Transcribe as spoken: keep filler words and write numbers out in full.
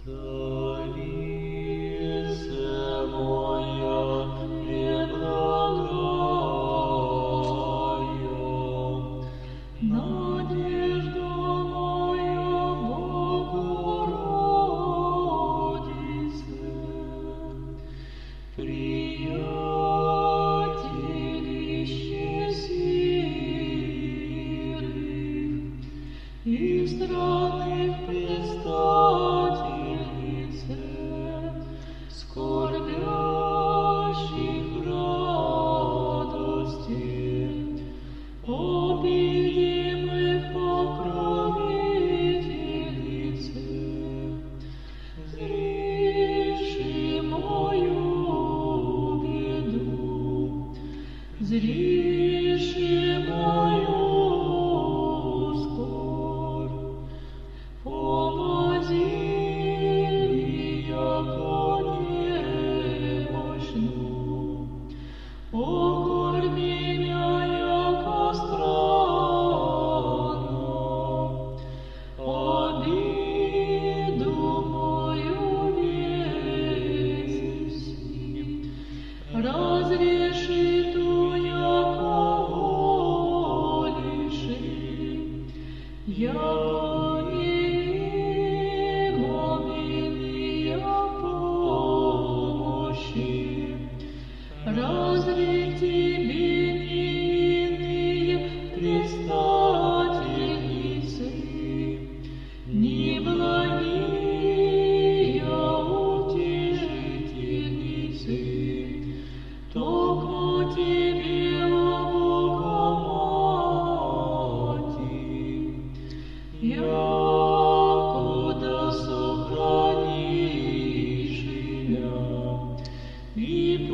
Царица моя преблагая, надежда моя, Богородице, приятелище сирых и странных предстательнице, скорбящих радости, обидимых покровительнице, зриши мою беду, зриши мою скорбь, помози мне, яко немощну, окорми меня, яко странно, обиду мою веси, разреши ту, яко волиши, яко неведомые помощи, разри тебе невинные предстательницы, неблагие утешительницы, токмо тебе, о Богоматерь, якуда сохранишь меня и